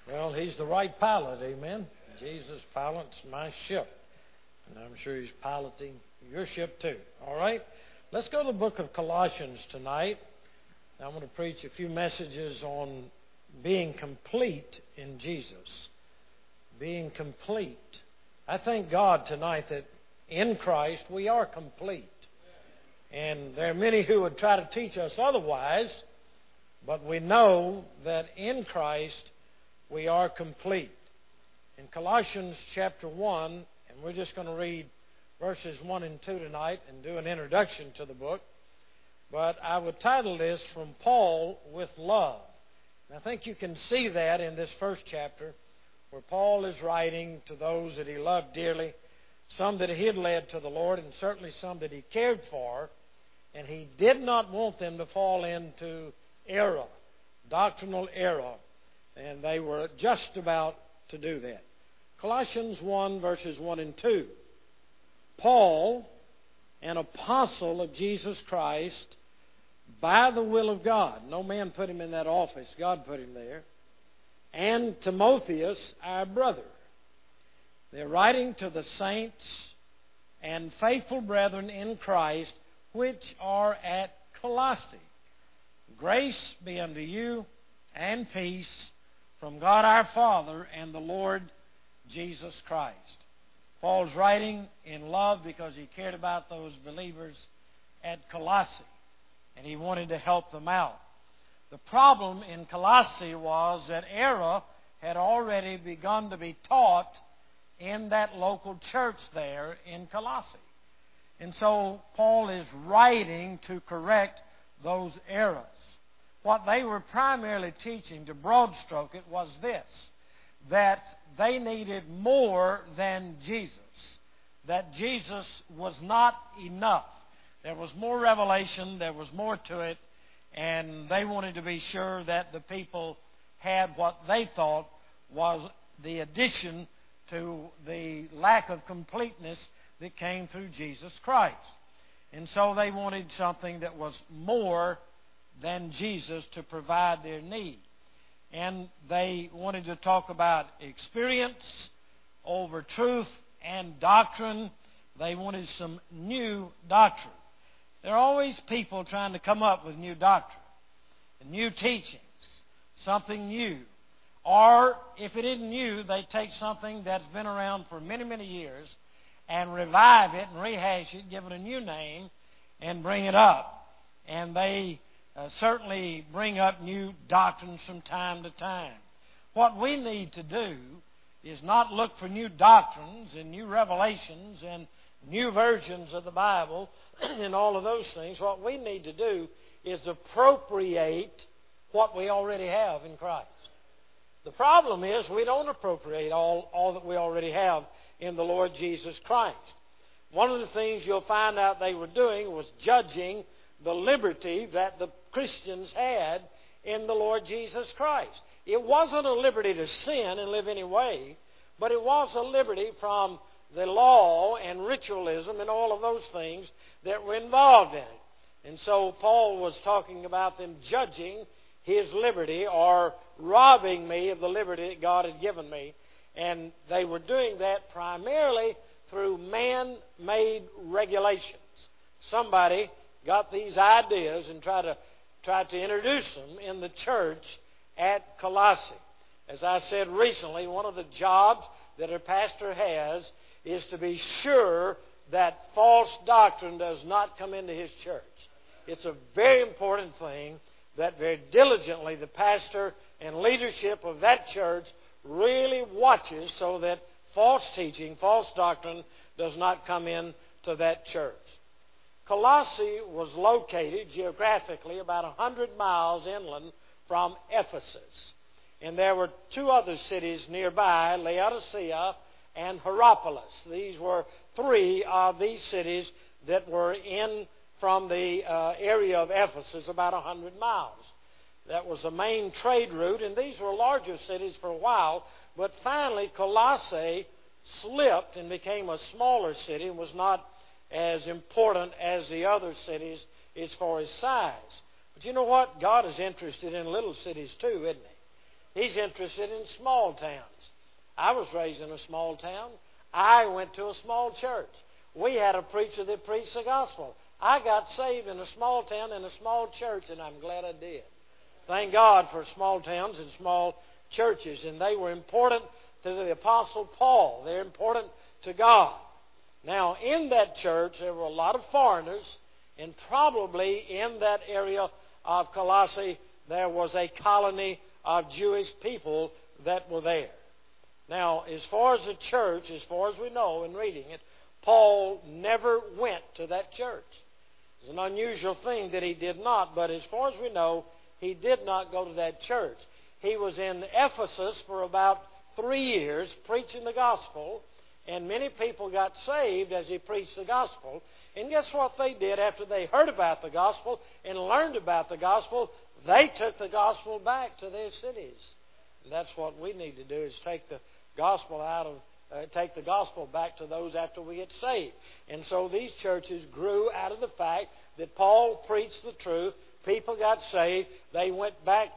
Well, he's the right pilot, amen. Jesus pilots my ship, and I'm sure he's piloting your ship too. All right? Let's go to the book of Colossians tonight. I'm going to preach a few messages on being complete in Jesus. Being complete. I thank God tonight that in Christ we are complete. And there are many who would try to teach us otherwise, but we know that in Christ we are complete. In Colossians chapter 1, and we're just going to read verses 1 and 2 tonight and do an introduction to the book, but I would title this From Paul with Love. And I think you can see that in this first chapter, where Paul is writing to those that he loved dearly, some that he had led to the Lord, and certainly some that he cared for, and he did not want them to fall into error, doctrinal error, and they were just about to do that. Colossians 1, verses 1 and 2. Paul, an apostle of Jesus Christ, by the will of God. No man put him in that office. God put him there. And Timotheus, our brother. They're writing to the saints and faithful brethren in Christ, which are at Colossae. Grace be unto you and peace from God our Father and the Lord Jesus Christ. Paul's writing in love because he cared about those believers at Colossae, and he wanted to help them out. The problem in Colossae was that error had already begun to be taught in that local church there in Colossae. And so Paul is writing to correct those errors. What they were primarily teaching, to broad stroke it, was this: that they needed more than Jesus. That Jesus was not enough. There was more revelation, there was more to it, and they wanted to be sure that the people had what they thought was the addition to the lack of completeness that came through Jesus Christ. And so they wanted something that was more than Jesus to provide their need. And they wanted to talk about experience over truth and doctrine. They wanted some new doctrine. There are always people trying to come up with new doctrine and new teachings, something new. Or, if it isn't new, they take something that's been around for many, many years and revive it and rehash it, give it a new name, and bring it up. And they certainly bring up new doctrines from time to time. What we need to do is not look for new doctrines and new revelations and new versions of the Bible and all of those things. What we need to do is appropriate what we already have in Christ. The problem is we don't appropriate all that we already have in the Lord Jesus Christ. One of the things you'll find out they were doing was judging the liberty that the Christians had in the Lord Jesus Christ. It wasn't a liberty to sin and live any way, but it was a liberty from the law and ritualism and all of those things that were involved in it. And so Paul was talking about them judging his liberty or robbing me of the liberty that God had given me. And they were doing that primarily through man-made regulations. Somebody got these ideas and tried to introduce them in the church at Colossae. As I said recently, one of the jobs that a pastor has is to be sure that false doctrine does not come into his church. It's a very important thing that very diligently the pastor and leadership of that church really watches so that false teaching, false doctrine does not come into that church. Colossae was located geographically about 100 miles inland from Ephesus. And there were two other cities nearby, Laodicea and Hierapolis. These were three of these cities that were in from the area of Ephesus, about 100 miles. That was the main trade route, and these were larger cities for a while, but finally Colossae slipped and became a smaller city and was not as important as the other cities as far as size. But you know what? God is interested in little cities too, isn't He? He's interested in small towns. I was raised in a small town. I went to a small church. We had a preacher that preached the gospel. I got saved in a small town in a small church, and I'm glad I did. Thank God for small towns and small churches, and they were important to the Apostle Paul. They're important to God. Now, in that church, there were a lot of foreigners, and probably in that area of Colossae, there was a colony of Jewish people that were there. Now, as far as the church, as far as we know in reading it, Paul never went to that church. It's an unusual thing that he did not, but as far as we know, he did not go to that church. He was in Ephesus for about 3 years preaching the gospel, and many people got saved as he preached the gospel. And guess what they did after they heard about the gospel and learned about the gospel? They took the gospel back to their cities. And that's what we need to do, is take the gospel take the gospel back to those after we get saved. And so these churches grew out of the fact that Paul preached the truth. People got saved. They went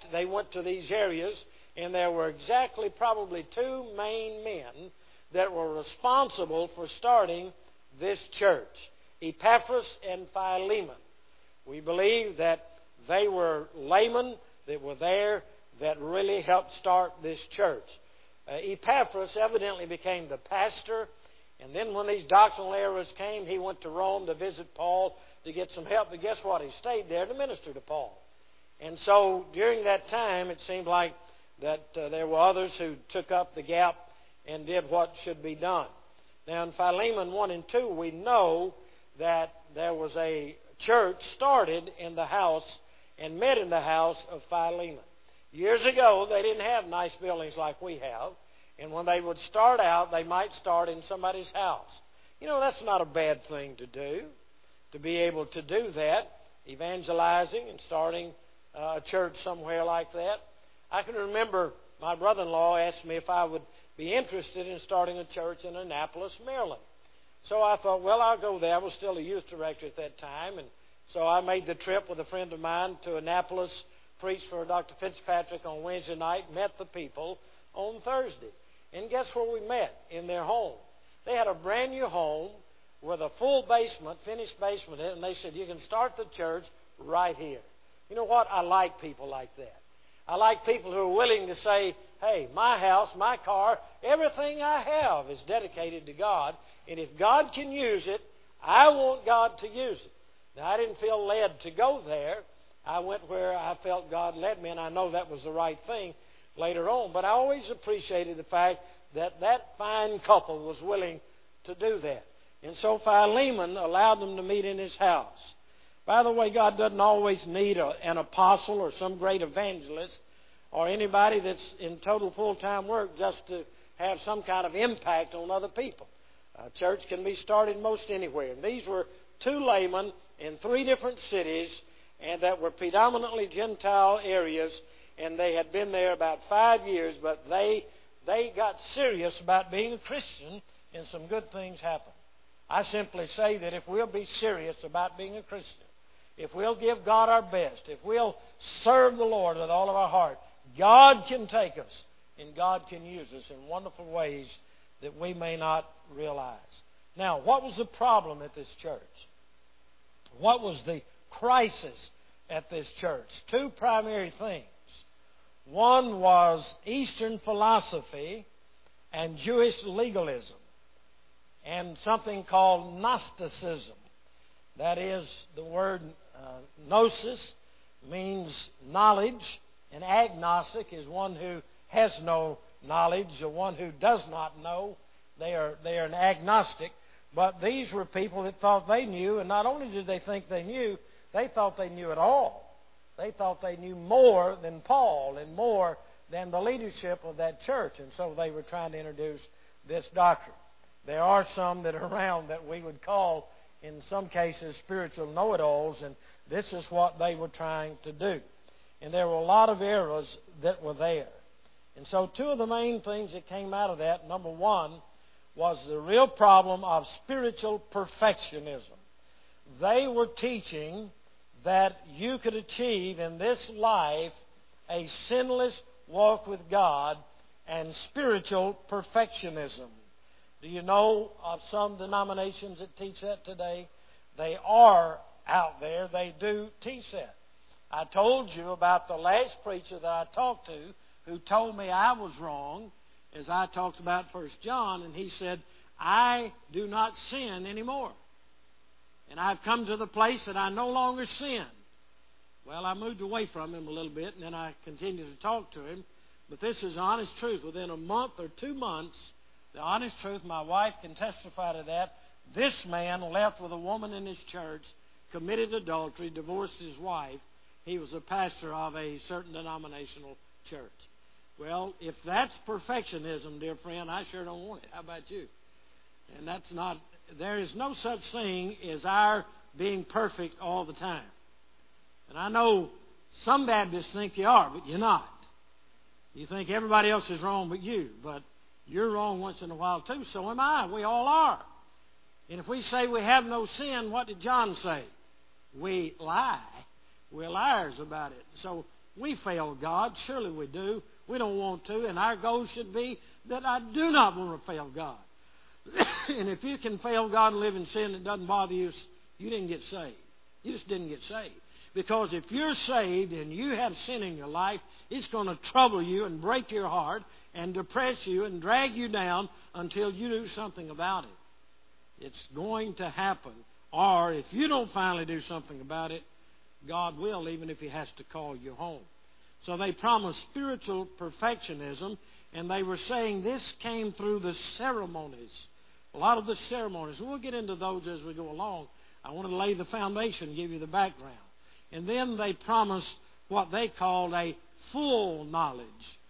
to these areas, and there were exactly probably 2 main men that were responsible for starting this church, Epaphras and Philemon. We believe that they were laymen that were there that really helped start this church. Epaphras evidently became the pastor, and then when these doctrinal errors came, he went to Rome to visit Paul to get some help. But guess what? He stayed there to minister to Paul. And so during that time, it seemed like that there were others who took up the gap and did what should be done. Now in Philemon 1 and 2, we know that there was a church started in the house and met in the house of Philemon. Years ago, they didn't have nice buildings like we have. And when they would start out, they might start in somebody's house. You know, that's not a bad thing to do, to be able to do that, evangelizing and starting a church somewhere like that. I can remember my brother-in-law asked me if I would be interested in starting a church in Annapolis, Maryland. So I thought, well, I'll go there. I was still a youth director at that time. And so I made the trip with a friend of mine to Annapolis, preached for Dr. Fitzpatrick on Wednesday night, met the people on Thursday. And guess where we met? In their home. They had a brand new home with a full basement, finished basement in it, and they said, you can start the church right here. You know what? I like people like that. I like people who are willing to say, hey, my house, my car, everything I have is dedicated to God, and if God can use it, I want God to use it. Now, I didn't feel led to go there. I went where I felt God led me, and I know that was the right thing later on. But I always appreciated the fact that that fine couple was willing to do that. And so Philemon allowed them to meet in his house. By the way, God doesn't always need an apostle or some great evangelist or anybody that's in total full-time work just to have some kind of impact on other people. A church can be started most anywhere. And these were 2 laymen in 3 different cities, and that were predominantly Gentile areas, and they had been there about 5 years, but they got serious about being a Christian, and some good things happened. I simply say that if we'll be serious about being a Christian, if we'll give God our best, if we'll serve the Lord with all of our heart, God can take us, and God can use us in wonderful ways that we may not realize. Now, what was the problem at this church? What was the crisis at this church? 2 primary things. One was Eastern philosophy and Jewish legalism, and something called Gnosticism. That is, the word gnosis means knowledge, and agnostic is one who has no knowledge, or one who does not know. They are an agnostic. But these were people that thought they knew, and not only did they think they knew, they thought they knew it all. They thought they knew more than Paul and more than the leadership of that church, and so they were trying to introduce this doctrine. There are some that are around that we would call, in some cases, spiritual know-it-alls, and this is what they were trying to do. And there were a lot of errors that were there. And so 2 of the main things that came out of that, number 1, was the real problem of spiritual perfectionism. They were teaching that you could achieve in this life a sinless walk with God and spiritual perfectionism. Do you know of some denominations that teach that today? They are out there. They do teach that. I told you about the last preacher that I talked to who told me I was wrong as I talked about 1 John, and he said, I do not sin anymore. And I've come to the place that I no longer sin. Well, I moved away from him a little bit, and then I continued to talk to him. But this is the honest truth. Within a month or 2 months, the honest truth, my wife can testify to that, this man left with a woman in his church, committed adultery, divorced his wife. He was a pastor of a certain denominational church. Well, if that's perfectionism, dear friend, I sure don't want it. How about you? And that's not, there is no such thing as our being perfect all the time. And I know some Baptists think you are, but you're not. You think everybody else is wrong but you. But you're wrong once in a while too. So am I. We all are. And if we say we have no sin, what did John say? We lie. We're liars about it. So we fail God. Surely we do. We don't want to. And our goal should be that I do not want to fail God. And if you can fail God and live in sin that doesn't bother you, you didn't get saved. You just didn't get saved. Because if you're saved and you have sin in your life, it's going to trouble you and break your heart and depress you and drag you down until you do something about it. It's going to happen. Or if you don't finally do something about it, God will, even if He has to call you home. So they promised spiritual perfectionism, and they were saying this came through the ceremonies. A lot of the ceremonies. We'll get into those as we go along. I want to lay the foundation, give you the background. And then they promised what they called a full knowledge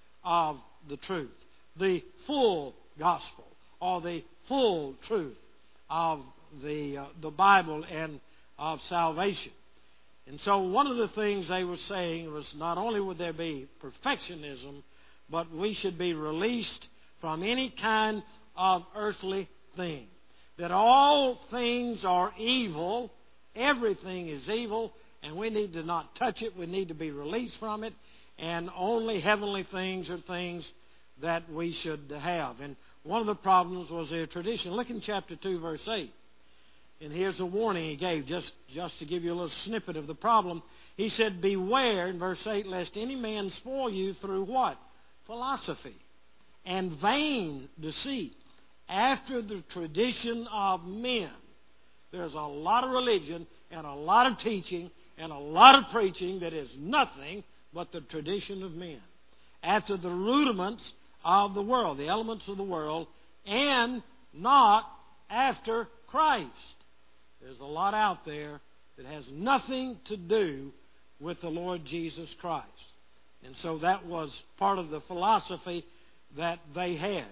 of the truth, the full gospel, or the full truth of the Bible and of salvation. And so one of the things they were saying was not only would there be perfectionism, but we should be released from any kind of earthly thing. That all things are evil, everything is evil, and we need to not touch it. We need to be released from it. And only heavenly things are things that we should have. And one of the problems was their tradition. Look in chapter 2, verse 8. And here's a warning he gave, just to give you a little snippet of the problem. He said, beware, in verse 8, lest any man spoil you through what? Philosophy and vain deceit, after the tradition of men. There's a lot of religion and a lot of teaching and a lot of preaching that is nothing but the tradition of men. After the rudiments of the world, the elements of the world, and not after Christ. There's a lot out there that has nothing to do with the Lord Jesus Christ. And so that was part of the philosophy that they had.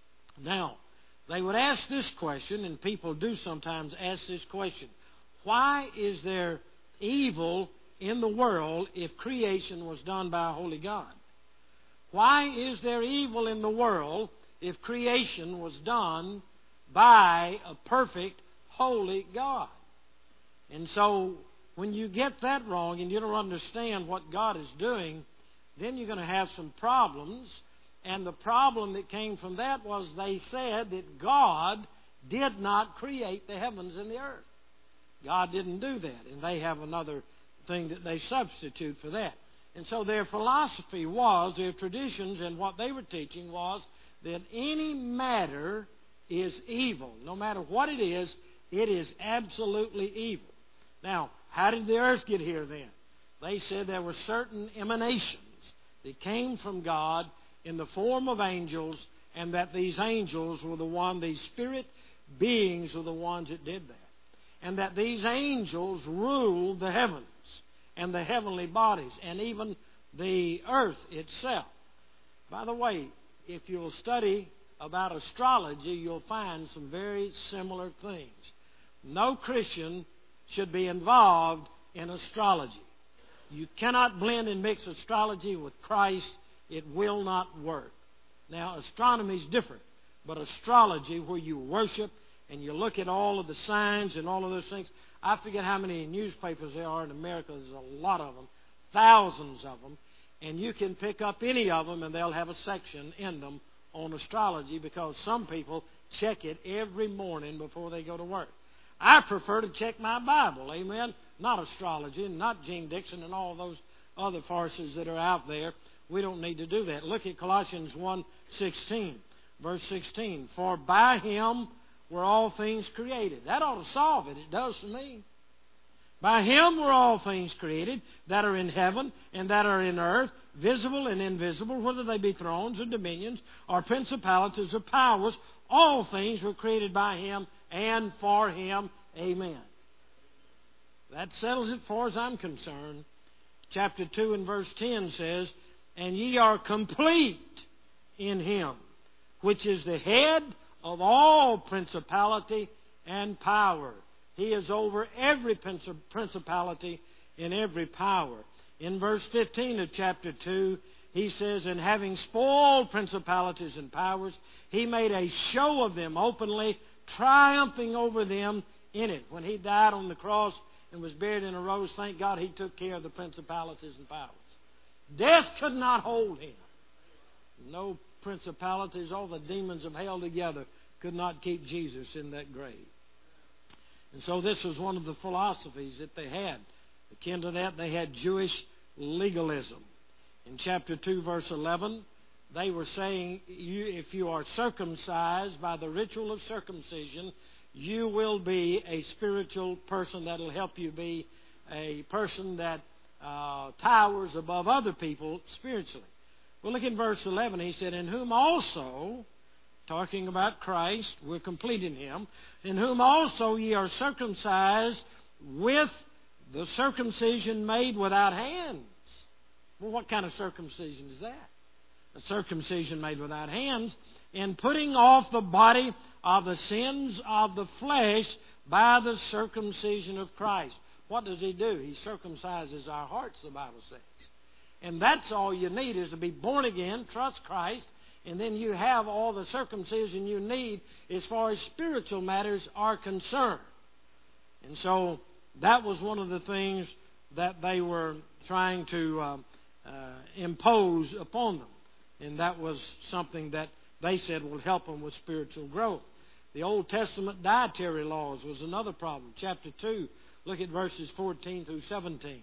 Now, they would ask this question, and people do sometimes ask this question. Why is there evil in the world if creation was done by a holy God? Why is there evil in the world if creation was done by a perfect, holy God? And so when you get that wrong and you don't understand what God is doing, then you're going to have some problems. And the problem that came from that was they said that God did not create the heavens and the earth. God didn't do that. And they have another thing that they substitute for that. And so their philosophy was, their traditions and what they were teaching was that any matter is evil. No matter what it is absolutely evil. Now, how did the earth get here then? They said there were certain emanations that came from God in the form of angels, and that these angels were these spirit beings were the ones that did that. And that these angels ruled the heavens and the heavenly bodies and even the earth itself. By the way, if you'll study about astrology, you'll find some very similar things. No Christian should be involved in astrology. You cannot blend and mix astrology with Christ. It will not work. Now, astronomy is different, but astrology, where you worship and you look at all of the signs and all of those things. I forget how many newspapers there are in America. There's a lot of them, thousands of them. And you can pick up any of them, and they'll have a section in them on astrology, because some people check it every morning before they go to work. I prefer to check my Bible, amen? Not astrology, and not Gene Dixon and all those other farces that are out there. We don't need to do that. Look at Colossians 1:16, verse 16. For by Him were all things created. That ought to solve it. It does to me. By Him were all things created that are in heaven and that are in earth, visible and invisible, whether they be thrones or dominions or principalities or powers. All things were created by Him and for Him. Amen. That settles it far as I'm concerned. Chapter 2 and verse 10 says, and ye are complete in Him, which is the head of all principality and power. He is over every principality and every power. In verse 15 of chapter 2, he says, and having spoiled principalities and powers, He made a show of them openly, triumphing over them in it. When He died on the cross and was buried in a rose, thank God He took care of the principalities and powers. Death could not hold Him. No principalities, all the demons of hell together could not keep Jesus in that grave. And so this was one of the philosophies that they had. Akin to that, they had Jewish legalism. In chapter 2, verse 11, they were saying, if you are circumcised by the ritual of circumcision, you will be a spiritual person that will help you be a person that towers above other people spiritually. Well, look in verse 11. He said, in whom also, talking about Christ, we're complete in Him, in whom also ye are circumcised with the circumcision made without hands. Well, what kind of circumcision is that? A circumcision made without hands, in putting off the body of the sins of the flesh by the circumcision of Christ. What does He do? He circumcises our hearts, the Bible says. And that's all you need, is to be born again, trust Christ, and then you have all the circumcision you need as far as spiritual matters are concerned. And so that was one of the things that they were trying to impose upon them. And that was something that they said will help them with spiritual growth. The Old Testament dietary laws was another problem. Chapter 2, look at verses 14 through 17.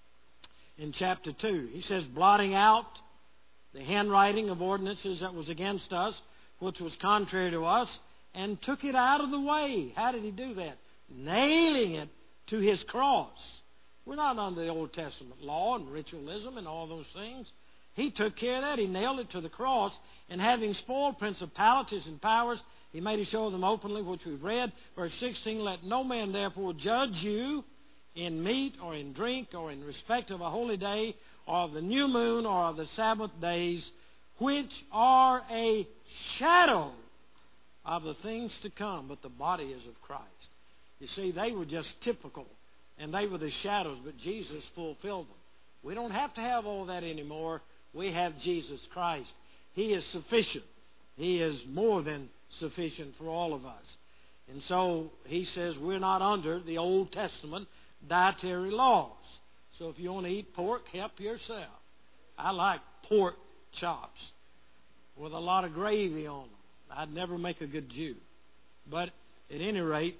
In chapter 2, he says, blotting out the handwriting of ordinances that was against us, which was contrary to us, and took it out of the way. How did He do that? Nailing it to His cross. We're not under the Old Testament law and ritualism and all those things. He took care of that. He nailed it to the cross. And having spoiled principalities and powers, He made a show of them openly, which we've read. Verse 16, let no man therefore judge you in meat or in drink or in respect of a holy day or of the new moon or of the Sabbath days, which are a shadow of the things to come, but the body is of Christ. You see, they were just typical, and they were the shadows, but Jesus fulfilled them. We don't have to have all that anymore. We have Jesus Christ. He is sufficient. He is more than sufficient for all of us. And so He says we're not under the Old Testament dietary laws. So if you want to eat pork, help yourself. I like pork chops with a lot of gravy on them. I'd never make a good Jew. But at any rate,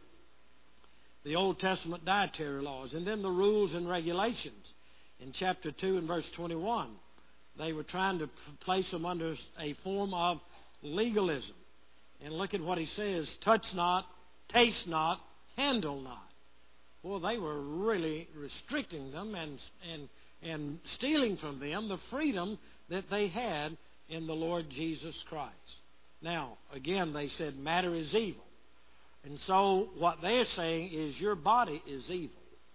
the Old Testament dietary laws. And then the rules and regulations. In chapter 2 and verse 21, they were trying to place them under a form of legalism. And look at what he says, touch not, taste not, handle not. Well, they were really restricting them and stealing from them the freedom that they had in the Lord Jesus Christ. Now, again, they said matter is evil. And so what they're saying is your body is evil.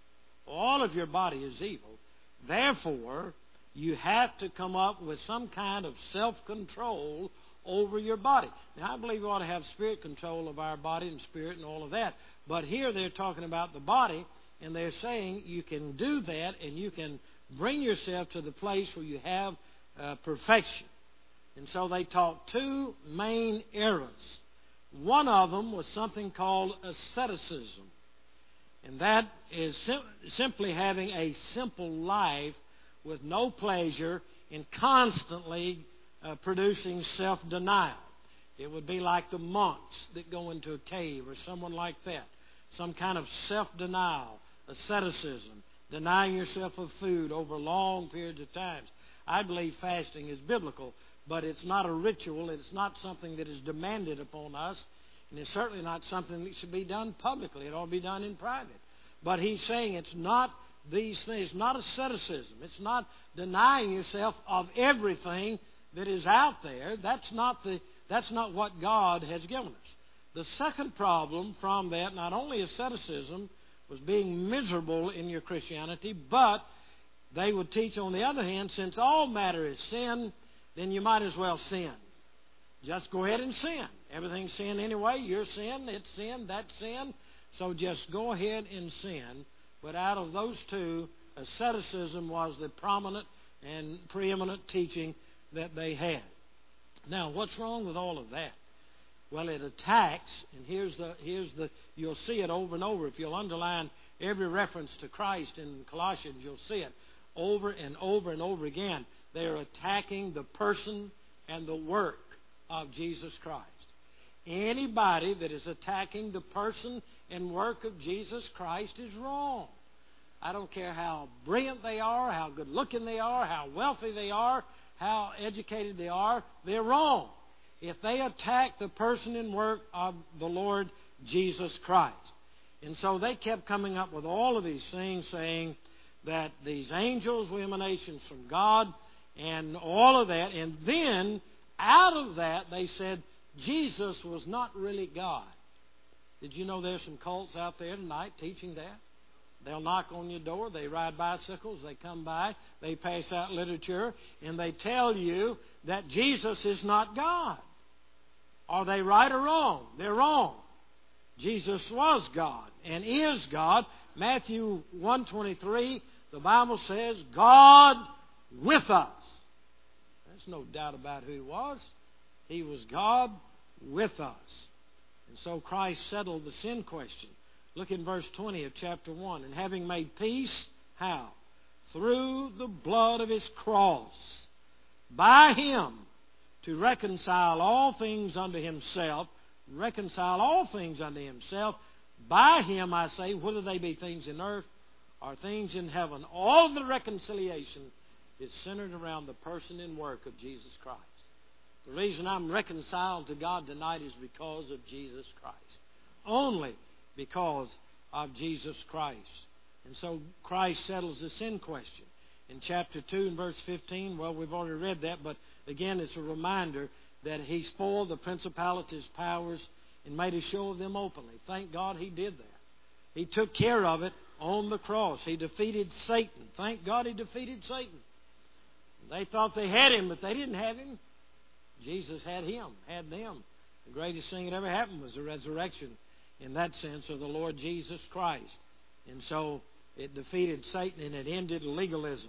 All of your body is evil. Therefore, you have to come up with some kind of self-control over your body. Now, I believe we ought to have spirit control of our body and spirit and all of that. But here they're talking about the body, and they're saying you can do that and you can bring yourself to the place where you have perfection. And so they taught two main eras. One of them was something called asceticism. And that is simply having a simple life with no pleasure and constantly producing self-denial. It would be like the monks that go into a cave or someone like that. Some kind of self-denial, asceticism, denying yourself of food over long periods of time. I believe fasting is biblical, but it's not a ritual. It's not something that is demanded upon us, and it's certainly not something that should be done publicly. It ought to be done in private. But he's saying it's not these things. It's not asceticism. It's not denying yourself of everything that is out there. That's not what God has given us. The second problem from that, not only asceticism, was being miserable in your Christianity, but they would teach, on the other hand, since all matter is sin, then you might as well sin. Just go ahead and sin. Everything's sin anyway. You're sin, it's sin, that's sin. So just go ahead and sin. But out of those two, asceticism was the prominent and preeminent teaching that they had. Now, what's wrong with all of that? Well, it attacks, and here's the you'll see it over and over. If you'll underline every reference to Christ in Colossians, you'll see it over and over and over again. They are attacking the person and the work of Jesus Christ. Anybody that is attacking the person and work of Jesus Christ is wrong. I don't care how brilliant they are, how good looking they are, how wealthy they are, how educated they are, they're wrong if they attack the person and work of the Lord Jesus Christ. And so they kept coming up with all of these things, saying that these angels were emanations from God and all of that. And then out of that they said Jesus was not really God. Did you know there's some cults out there tonight teaching that? They'll knock on your door, they ride bicycles, they come by, they pass out literature, and they tell you that Jesus is not God. Are they right or wrong? They're wrong. Jesus was God and is God. Matthew 1:23, the Bible says, God with us. There's no doubt about who He was. He was God with us. And so Christ settled the sin question. Look in verse 20 of chapter 1. And having made peace, how? Through the blood of His cross, by Him, to reconcile all things unto Himself. Reconcile all things unto Himself. By Him, I say, whether they be things in earth or things in heaven. All of the reconciliation is centered around the person and work of Jesus Christ. The reason I'm reconciled to God tonight is because of Jesus Christ. Only because of Jesus Christ. And so Christ settles the sin question. In chapter 2 and verse 15, well, we've already read that, but again, it's a reminder that He spoiled the principalities, powers, and made a show of them openly. Thank God He did that. He took care of it on the cross. He defeated Satan. Thank God He defeated Satan. They thought they had Him, but they didn't have Him. Jesus had Him, had them. The greatest thing that ever happened was the resurrection, in that sense, of the Lord Jesus Christ. And so it defeated Satan and it ended legalism.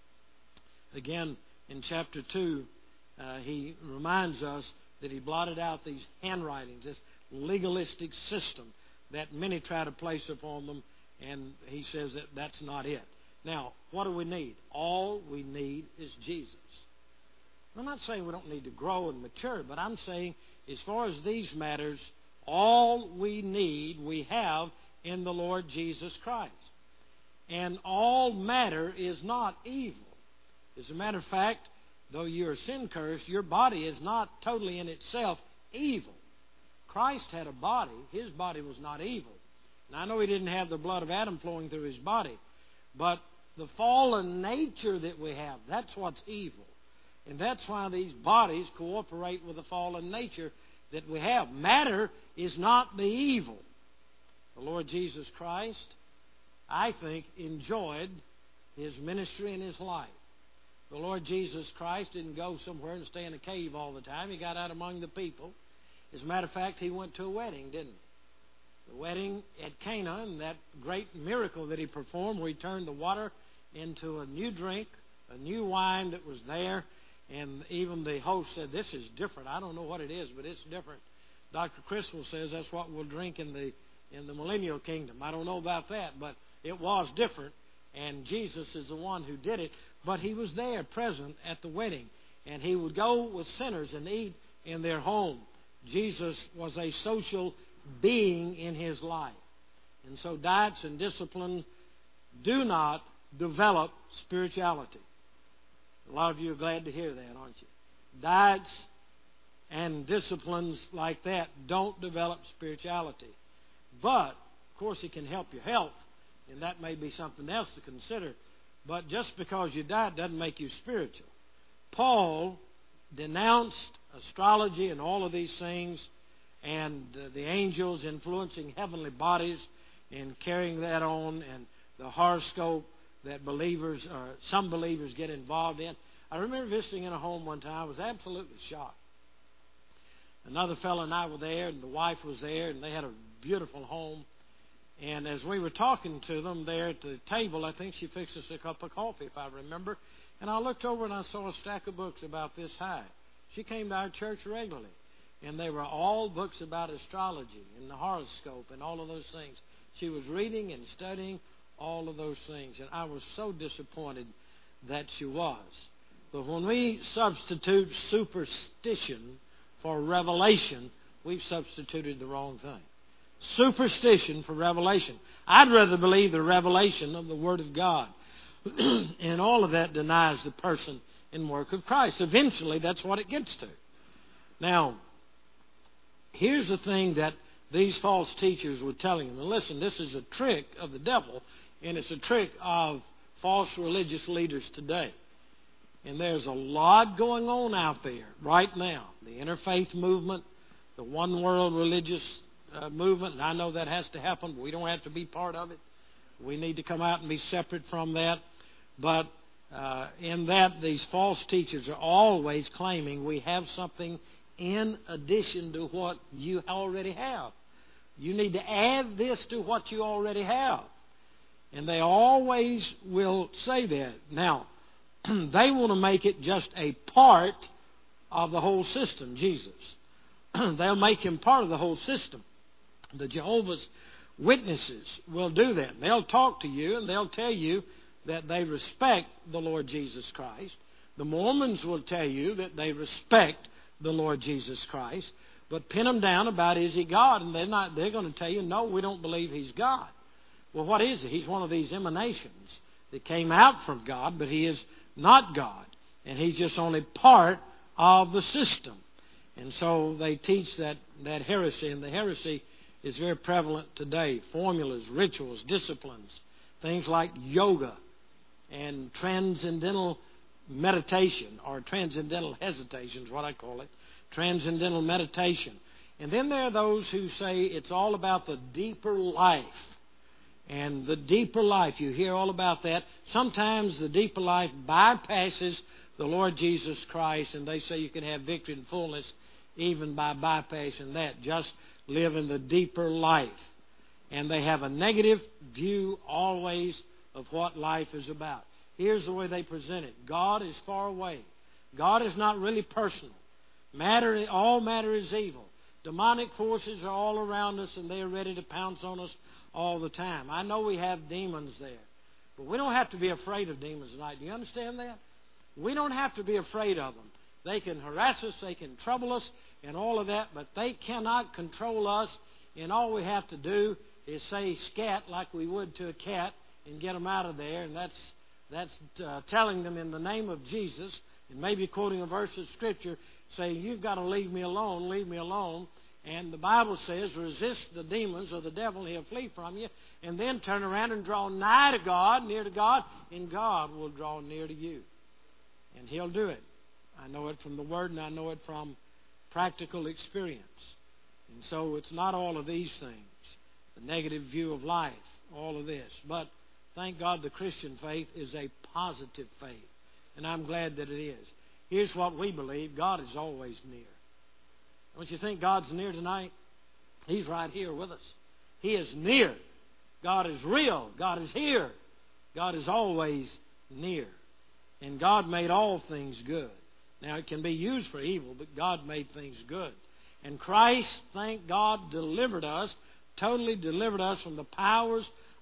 Again, in chapter 2, He reminds us that He blotted out these handwritings, this legalistic system that many try to place upon them, and He says that that's not it. Now, what do we need? All we need is Jesus. I'm not saying we don't need to grow and mature, but I'm saying as far as these matters, all we need we have in the Lord Jesus Christ. And all matter is not evil. As a matter of fact, though you're sin cursed, your body is not totally in itself evil. Christ had a body. His body was not evil. Now, I know He didn't have the blood of Adam flowing through His body, but the fallen nature that we have, that's what's evil. And that's why these bodies cooperate with the fallen nature that we have. Matter is not the evil. The Lord Jesus Christ, I think, enjoyed His ministry and His life. The Lord Jesus Christ didn't go somewhere and stay in a cave all the time. He got out among the people. As a matter of fact, He went to a wedding, didn't He? The wedding at Cana, and that great miracle that He performed where He turned the water into a new drink, a new wine that was there. And even the host said, this is different. I don't know what it is, but it's different. Dr. Criswell says that's what we'll drink in the millennial kingdom. I don't know about that, but it was different. and Jesus is the one who did it. But He was there, present at the wedding, and He would go with sinners and eat in their home. Jesus was a social being in His life. And so diets and discipline do not develop spirituality. A lot of you are glad to hear that, aren't you? Diets and disciplines like that don't develop spirituality. But, of course, it can help your health, and that may be something else to consider. But just because you diet doesn't make you spiritual. Paul denounced astrology and all of these things, and the angels influencing heavenly bodies and carrying that on, and the horoscope that some believers get involved in. I remember visiting in a home one time. I was absolutely shocked. Another fellow and I were there, and the wife was there, and they had a beautiful home. And as we were talking to them there at the table, I think she fixed us a cup of coffee, if I remember. And I looked over and I saw a stack of books about this high. She came to our church regularly. And they were all books about astrology and the horoscope and all of those things. She was reading and studying all of those things. And I was so disappointed that she was. But when we substitute superstition for revelation, we've substituted the wrong thing. Superstition for revelation. I'd rather believe the revelation of the Word of God. And all of that denies the person and work of Christ. Eventually, that's what it gets to. Now, here's the thing that these false teachers were telling them. And listen, this is a trick of the devil, and it's a trick of false religious leaders today. And there's a lot going on out there right now. The interfaith movement, the one world religious movement, and I know that has to happen, but we don't have to be part of it. We need to come out and be separate from that. But in that, these false teachers are always claiming we have something in addition to what you already have. You need to add this to what you already have. And they always will say that. Now, they want to make it just a part of the whole system, Jesus. They'll make Him part of the whole system. The Jehovah's Witnesses will do that. They'll talk to you and they'll tell you that they respect the Lord Jesus Christ. The Mormons will tell you that they respect the Lord Jesus Christ. But pin them down about, is He God? And they're going to tell you, no, we don't believe He's God. Well, what is He? He's one of these emanations that came out from God, but He is not God. And He's just only part of the system. And so they teach that heresy, and the heresy is very prevalent today. Formulas, rituals, disciplines, things like yoga and transcendental meditation, or transcendental hesitation is what I call it, transcendental meditation. And then there are those who say it's all about the deeper life. And the deeper life, you hear all about that. Sometimes the deeper life bypasses the Lord Jesus Christ, and they say you can have victory and fullness even by bypassing that. Just live in the deeper life. And they have a negative view always of what life is about. Here's the way they present it. God is far away. God is not really personal. All matter is evil. Demonic forces are all around us, and they are ready to pounce on us all the time. I know we have demons there, but we don't have to be afraid of demons tonight. Do you understand that? We don't have to be afraid of them. They can harass us, they can trouble us, and all of that, but they cannot control us, and all we have to do is say scat like we would to a cat and get them out of there, and that's telling them in the name of Jesus, and maybe quoting a verse of Scripture, saying, you've got to leave me alone, leave me alone. And the Bible says, resist the demons or the devil, and he'll flee from you. And then turn around and draw nigh to God, near to God, and God will draw near to you. And He'll do it. I know it from the Word, and I know it from practical experience. And so it's not all of these things, the negative view of life, all of this. But thank God the Christian faith is a positive faith. And I'm glad that it is. Here's what we believe. God is always near. Don't you think God's near tonight? He's right here with us. He is near. God is real. God is here. God is always near. And God made all things good. Now, it can be used for evil, but God made things good. And Christ, thank God, delivered us, totally delivered us from the powers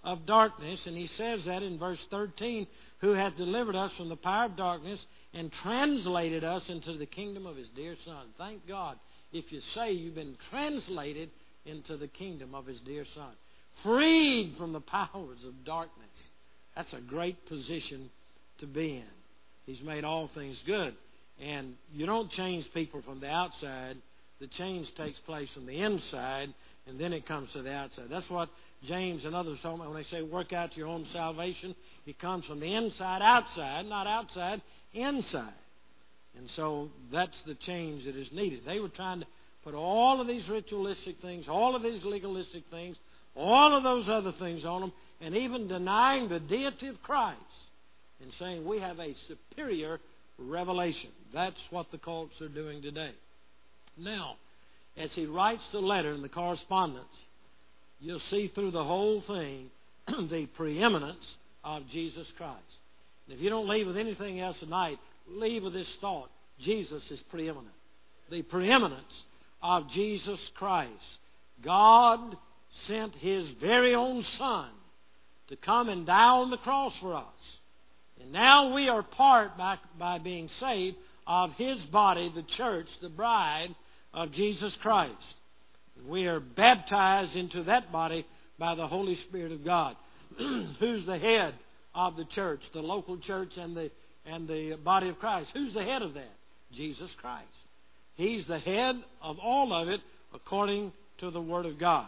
of darkness. And he says that in verse 13, who hath delivered us from the power of darkness and translated us into the kingdom of His dear Son. Thank God if you say you've been translated into the kingdom of His dear Son. Freed from the powers of darkness. That's a great position to be in. He's made all things good. And you don't change people from the outside. The change takes place from the inside, and then it comes to the outside. That's what James and others talk about when they say work out your own salvation. It comes from the inside outside, not outside inside. And so that's the change that is needed. They were trying to put all of these ritualistic things, all of these legalistic things, all of those other things on them, and even denying the deity of Christ and saying we have a superior revelation. That's what the cults are doing today. Now, as he writes the letter in the correspondence, you'll see through the whole thing the preeminence of Jesus Christ. And if you don't leave with anything else tonight, leave with this thought. Jesus is preeminent. The preeminence of Jesus Christ. God sent His very own Son to come and die on the cross for us. And now we are part, by being saved, of His body, the church, the bride of Jesus Christ. We are baptized into that body by the Holy Spirit of God. Who's the head of the church, the local church and the body of Christ? Who's the head of that? Jesus Christ. He's the head of all of it according to the Word of God.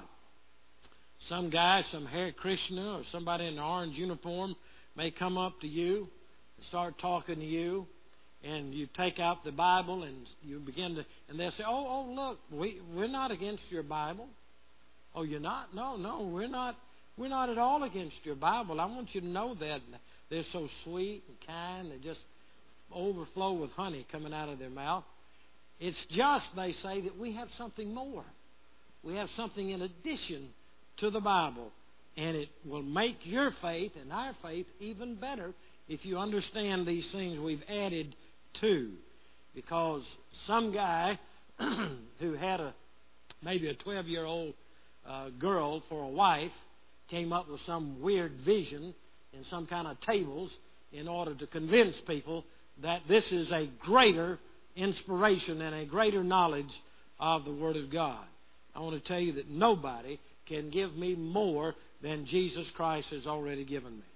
Some guy, some Hare Krishna or somebody in an orange uniform may come up to you and start talking to you, and you take out the Bible and you begin to, and they'll say, oh, look, we're not against your Bible. Oh, you're not? No, we're not at all against your Bible. I want you to know that. They're so sweet and kind. They just overflow with honey coming out of their mouth. It's just, they say, that we have something more. We have something in addition to the Bible. And it will make your faith and our faith even better if you understand these things we've added to. Because some guy who had maybe a 12-year-old girl for a wife came up with some weird vision in some kind of tables in order to convince people that this is a greater inspiration and a greater knowledge of the Word of God. I want to tell you that nobody can give me more than Jesus Christ has already given me.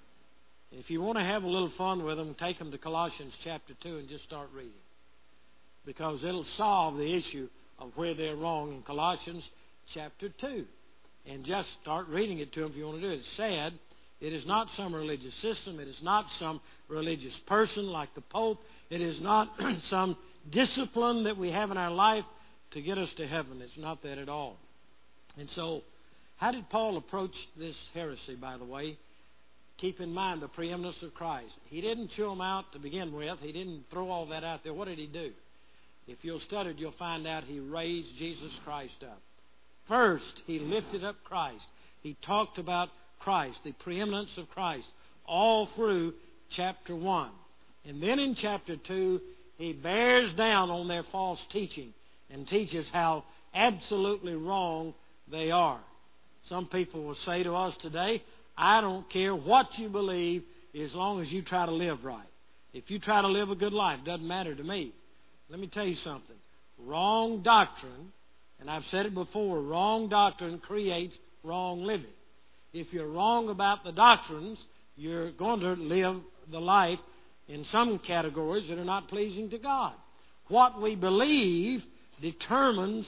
If you want to have a little fun with them, take them to Colossians chapter 2 and just start reading. Because it'll solve the issue of where they're wrong in Colossians chapter 2. And just start reading it to them if you want to do it. It's sad. It is not some religious system. It is not some religious person like the Pope. It is not some discipline that we have in our life to get us to heaven. It's not that at all. And so, how did Paul approach this heresy, by the way? Keep in mind the preeminence of Christ. He didn't chew them out to begin with. He didn't throw all that out there. What did he do? If you'll study it, you'll find out he raised Jesus Christ up. First, he lifted up Christ. He talked about Christ, the preeminence of Christ, all through chapter 1. And then in chapter 2, he bears down on their false teaching and teaches how absolutely wrong they are. Some people will say to us today, I don't care what you believe as long as you try to live right. If you try to live a good life, it doesn't matter to me. Let me tell you something. Wrong doctrine, and I've said it before, wrong doctrine creates wrong living. If you're wrong about the doctrines, you're going to live the life in some categories that are not pleasing to God. What we believe determines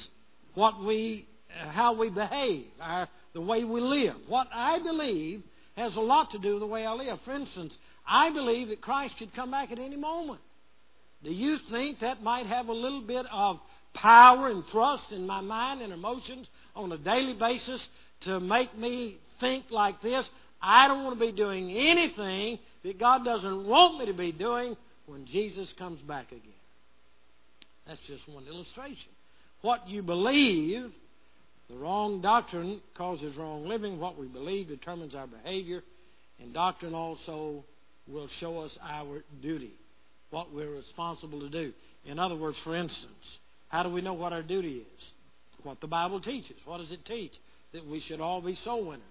how we behave, the way we live. What I believe has a lot to do with the way I live. For instance, I believe that Christ could come back at any moment. Do you think that might have a little bit of power and thrust in my mind and emotions on a daily basis to make me think like this? I don't want to be doing anything that God doesn't want me to be doing when Jesus comes back again. That's just one illustration. What you believe, the wrong doctrine causes wrong living. What we believe determines our behavior. And doctrine also will show us our duty, what we're responsible to do. In other words, for instance, how do we know what our duty is? What the Bible teaches. What does it teach? That we should all be soul winners.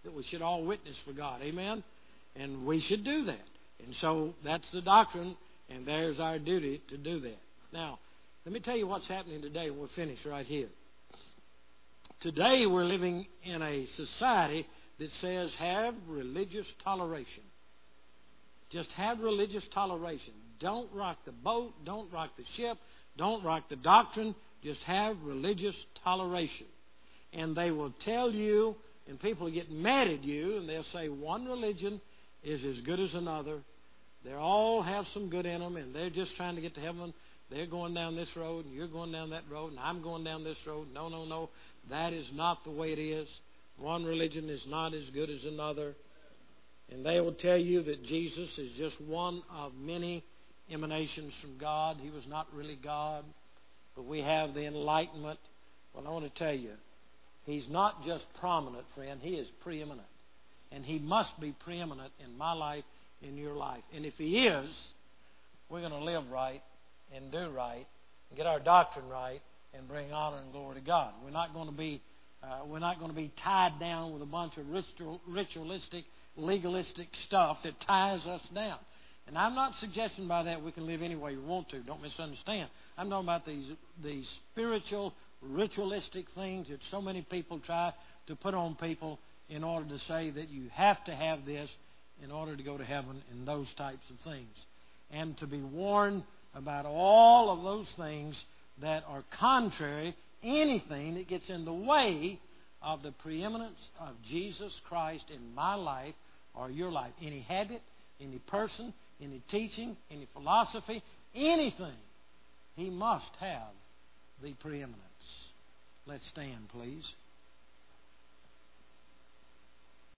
that we should all witness for God. Amen? And we should do that. And so that's the doctrine, and there's our duty to do that. Now, let me tell you what's happening today, and we'll finish right here. Today we're living in a society that says have religious toleration. Just have religious toleration. Don't rock the boat. Don't rock the ship. Don't rock the doctrine. Just have religious toleration. And they will tell you, and people get mad at you, and they'll say one religion is as good as another. They all have some good in them, and they're just trying to get to heaven. They're going down this road, and you're going down that road, and I'm going down this road. No, no, no. That is not the way it is. One religion is not as good as another. And they will tell you that Jesus is just one of many emanations from God. He was not really God. But we have the enlightenment. Well, I want to tell you, He's not just prominent, friend. He is preeminent. And He must be preeminent in my life, in your life. And if He is, we're going to live right and do right and get our doctrine right and bring honor and glory to God. We're not going to be tied down with a bunch of ritualistic, legalistic stuff that ties us down. And I'm not suggesting by that we can live any way we want to. Don't misunderstand. I'm talking about these spiritual, ritualistic things that so many people try to put on people in order to say that you have to have this in order to go to heaven, and those types of things. And to be warned about all of those things that are contrary, anything that gets in the way of the preeminence of Jesus Christ in my life or your life. Any habit, any person, any teaching, any philosophy, anything. He must have the preeminence. Let's stand, please.